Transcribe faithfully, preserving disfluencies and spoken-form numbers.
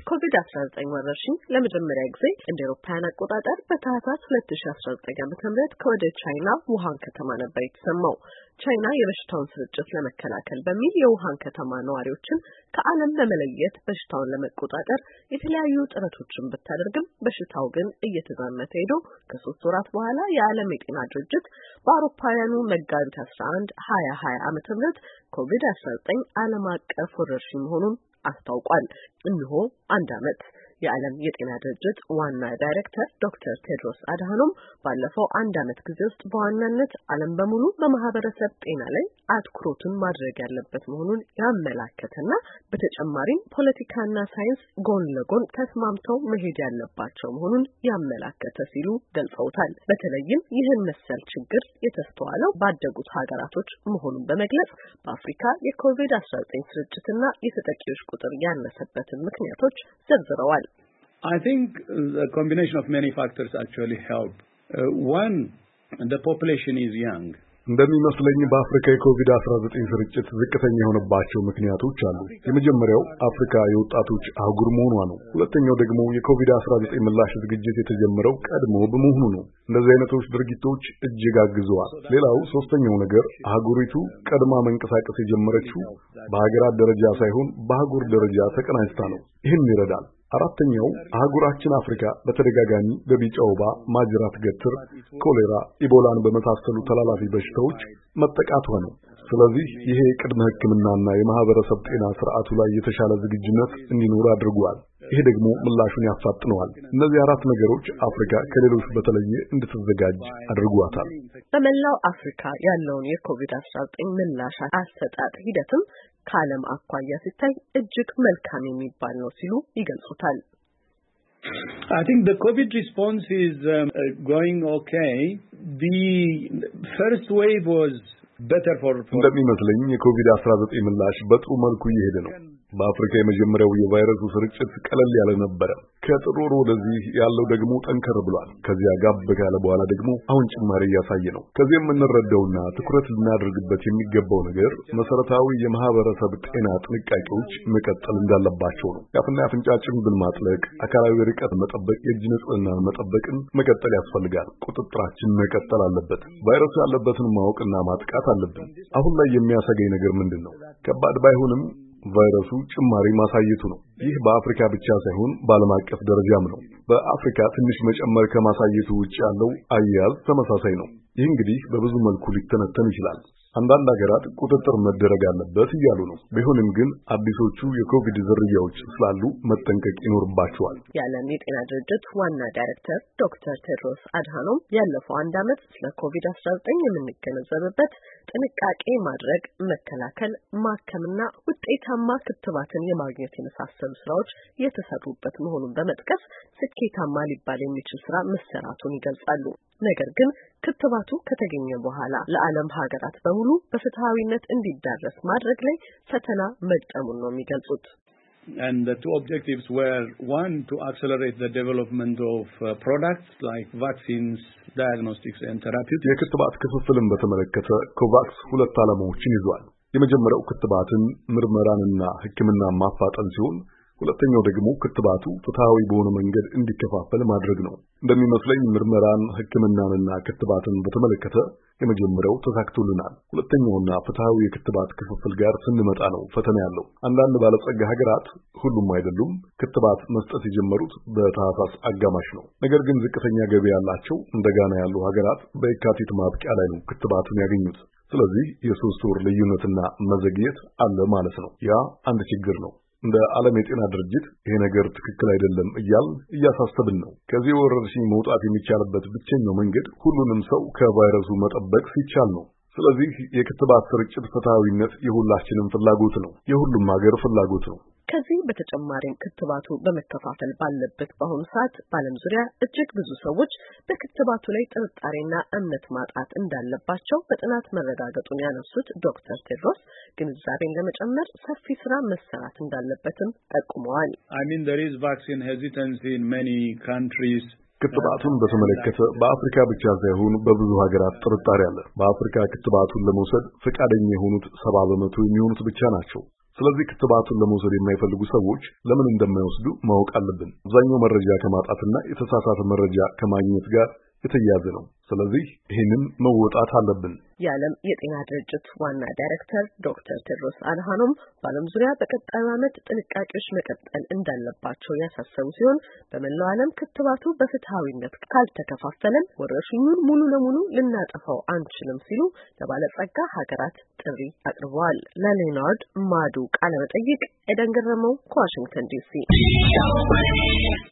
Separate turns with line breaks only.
የኮቪድ አስራ ዘጠኝ ወረርሽኝ ለመጀመሪያ ጊዜ እንደ አውሮፓውያን አቆጣጠር በታህሳስ ሁለት ሺህ አስራ ዘጠኝ ዓ.ም ከወደ ቻይና ውሃን ከተማ ነበር የተሰማው። ቻይና የበሽታውን ስርጭት ለመከላከል በሚል የውሃን ከተማ ነዋሪዎችን ከዓለም ለመለየት በሽታውን ለመቆጣጠር የተለያዩ ጥረቶችን ብታደርግም በሽታው ግን እየተዛመተ ሄዶ ከሶስት ወራት በኋላ የዓለም የጤና ድርጅት በአውሮፓውያኑ መጋቢት አስራ አንድ ሀያ ሀያ ዓመተ ምህረት ኮቪድ አስራ ዘጠኝ ዓለም አቀፍ ወረርሽኝ መሆኑን አስታውቋል። እነሆ አንድ ዓመት የዓለም የጤና ድርጅት ዋና ዳይሬክተር ዶክተር ቴድሮስ አድሃኖም ባለፈው አንድ ዓመት ጊዜ ውስጥ በዋናነት ዓለም በሙሉ በማህበረሰብ ጤና ላይ አትኩሮቱን ማድረግ ያለበት መሆኑን ያመላከተና በተጨማሪም ፖለቲካና ሳይንስ ጎን ለጎን ተስማምተው መሄድ ያለባቸው መሆኑን ያመላከተ ሲሉ ገልጸውታል። በተለይም ይህን መሰል ችግር የተስተዋለው ባደጉት ሀገራቶች መሆኑን በመግለጽ በአፍሪካ የኮቪድ አስራ ዘጠኝ ስርጭትና የተጠቂዎች ቁጥር ያነሰበትን ምክንያቶች ዘርዝረዋል።
I think the combination of many factors actually help. Uh, one, the population is young.
እንደሚመስለኝ በአፍሪካ የኮቪድ አስራ ዘጠኝ ስርጭት ዝቅተኛ የሆነባቸው ምክንያቶች አሉ። የመጀመሪያው አፍሪካ የወጣቶች አህጉር መሆኗ ነው። ሁለተኛው ደግሞ የኮቪድ አስራ ዘጠኝ ምላሽ ዝግጅት የተጀመረው ቀድሞ በመሆኑ ነው። እንደዚህ አይነቶች ድርጊቶች እጅግ አግዘዋል። ሌላው ሶስተኛው ነገር አህጉሪቱ ቀድማ መንቀሳቀስ የጀመረችው በሀገራት ደረጃ ሳይሆን በአህጉር ደረጃ ተቀናጅታ ነው። ይህም ይረዳል። አራተኛው አህጉራችን አፍሪካ በተደጋጋሚ በቢጫ ወባ፣ ማጅራት ገትር፣ ኮሌራ፣ ኢቦላን በመሳሰሉ ተላላፊ በሽታዎች መጠቃቷ ነው። ስለዚህ ይሄ ቅድመ ሕክምናና የማህበረሰብ ጤና ስርዓቱ ላይ የተሻለ ዝግጁነት እንዲኖር አድርጓል። ይሄ ደግሞ ምላሹን ያፋጥነዋል። እነዚህ አራት ነገሮች አፍሪካ ከሌሎች በተለየ እንድትዘጋጅ አድርጓታል።
በመላው አፍሪካ ያለውን የኮቪድ አስራ ዘጠኝ ምላሽ አሰጣጥ ሂደትም ከዓለም አኳያ ሲታይ እጅግ መልካም የሚባል ነው ሲሉ ይገልጹታል።
I think the COVID response is um, uh, going okay. The first wave was better for
እንደሚመስለኝ የኮቪድ አስራ ዘጠኝ ምላሽ በጥሩ መልኩ እየሄደ ነው። በአፍሪካ የመጀመሪያው የቫይረሱ ስርጭት ቀለል ያለ ነበር። ከጥር ወር ወደዚህ ያለው ደግሞ ጠንከር ብሏል። ከዚያ ጋብ ካለ በኋላ ደግሞ አሁን ጭማሪ እያሳየ ነው። ከዚህ የምንረዳውና ትኩረት ልናደርግበት የሚገባው ነገር መሰረታዊ የማህበረሰብ ጤና ጥንቃቄዎች መቀጠል እንዳለባቸው ነው። የአፍና የአፍንጫ ጭንብል ማጥለቅ፣ አካላዊ ርቀት መጠበቅ፣ የእጅ ንጽህናን መጠበቅን መቀጠል ያስፈልጋል። ቁጥጥራችን መቀጠል አለበት። ቫይረሱ ያለበትን ማወቅና ማጥቃት አለብን። አሁን ላይ የሚያሰጋኝ ነገር ምንድነው? ከባድ ባይሆንም ቫይረሱ ጭማሪ ማሳየቱ ነው። ይህ በአፍሪካ ብቻ ሳይሆን በዓለም አቀፍ ደረጃም ነው። በአፍሪካ ትንሽ መጨመር ከማሳየቱ ውጭ ያለው አያያዝ ተመሳሳይ ነው። ይህ እንግዲህ በብዙ መልኩ ሊተነተን ይችላል። አንዳንድ ሀገራት ቁጥጥር መደረግ አለበት እያሉ ነው። ቢሆንም ግን አዲሶቹ የኮቪድ ዝርያዎች ስላሉ መጠንቀቅ ይኖርባቸዋል።
የዓለም የጤና ድርጅት ዋና ዳይሬክተር ዶክተር ቴድሮስ አድሃኖም ያለፈው አንድ ዓመት ስለ ኮቪድ አስራ ዘጠኝ የምንገነዘብበት ጥንቃቄ ማድረግ፣ መከላከል፣ ማከምና ውጤታማ ክትባትን የማግኘት የመሳሰሉ ስራዎች የተሰሩበት መሆኑን በመጥቀስ ስኬታማ ሊባል የሚችል ስራ መሰራቱን ይገልጻሉ። ነገር ግን ክትባቱ ከተገኘ በኋላ ለዓለም ሀገራት በሙሉ በፍትሃዊነት እንዲዳረስ ማድረግ ላይ ፈተና መጠሙን ነው የሚገልጹት።
And the two objectives were one, to accelerate the development of uh, products like vaccines, diagnostics and therapeutics.
የክትባት ክፍፍልን በተመለከተ ኮቫክስ ሁለት ዓላማዎችን ይዟል። የመጀመሪያው ክትባትን ምርመራንና ሕክምናን ማፋጠን ሲሆን ሁለተኛው ደግሞ ክትባቱ ፍትሃዊ በሆነ መንገድ እንዲከፋፈል ማድረግ ነው። እንደሚመስለኝ ምርመራን፣ ሕክምናንና ክትባትን በተመለከተ የመጀመሪያው ተሳክቶልናል። ሁለተኛውና ፍትሃዊ የክትባት ክፍፍል ጋር ስንመጣ ነው ፈተና ያለው። አንዳንድ ባለጸጋ ሀገራት፣ ሁሉም አይደሉም፣ ክትባት መስጠት የጀመሩት በታህሳስ አጋማሽ ነው። ነገር ግን ዝቅተኛ ገቢ ያላቸው እንደ ጋና ያሉ ሀገራት በየካቲት ማብቂያ ላይ ነው ክትባቱን ያገኙት። ስለዚህ የሶስት ወር ልዩነትና መዘግየት አለ ማለት ነው። ያ አንድ ችግር ነው። እንደ ዓለም የጤና ድርጅት ይሄ ነገር ትክክል አይደለም እያልን እያሳሰብን ነው። ከዚህ ወረርሽኝ መውጣት የሚቻልበት ብቸኛው መንገድ ሁሉንም ሰው ከቫይረሱ መጠበቅ ሲቻል ነው። ስለዚህ የክትባት ስርጭት ፍትሃዊነት የሁላችንም ፍላጎት ነው፣ የሁሉም ሀገር ፍላጎት ነው።
ከዚህ በተጨማሪም ክትባቱ በመከፋፈል ባለበት በአሁኑ ሰዓት በዓለም ዙሪያ እጅግ ብዙ ሰዎች በክትባቱ ላይ ጥርጣሬና እምነት ማጣት እንዳለባቸው በጥናት መረጋገጡን ያነሱት ዶክተር ቴድሮስ ግንዛቤን ለመጨመር ሰፊ ስራ መሰራት እንዳለበትም ጠቁመዋል።
I mean there is vaccine hesitancy in many countries.
ክትባቱን በተመለከተ በአፍሪካ ብቻ ሳይሆን በብዙ ሀገራት ጥርጣሬ አለ። በአፍሪካ ክትባቱን ለመውሰድ ፈቃደኛ የሆኑት ሰባ በመቶ የሚሆኑት ብቻ ናቸው። ስለዚህ ክትባቱን ለመውሰድ የማይፈልጉ ሰዎች ለምን እንደማይወስዱ ማወቅ አለብን። አብዛኛው መረጃ ከማጣትና የተሳሳተ መረጃ ከማግኘት ጋር የተያያዘ ነው። ስለዚህ ይህንን መወጣት አለብን።
የዓለም የጤና ድርጅት ዋና ዳይሬክተር ዶክተር ቴድሮስ አድሃኖም በዓለም ዙሪያ በቀጣዩ ዓመት ጥንቃቄዎች መቀጠል እንዳለባቸው ያሳሰቡ ሲሆን በመላው ዓለም ክትባቱ በፍትሃዊነት ካልተከፋፈለን ወረርሽኙን ሙሉ ለሙሉ ልናጠፋው አንችልም ሲሉ ለባለጸጋ ሀገራት ጥሪ አቅርበዋል። ለሌናርድ ማዱ ቃለ መጠይቅ ኤደን ገረመው ከዋሽንግተን ዲሲ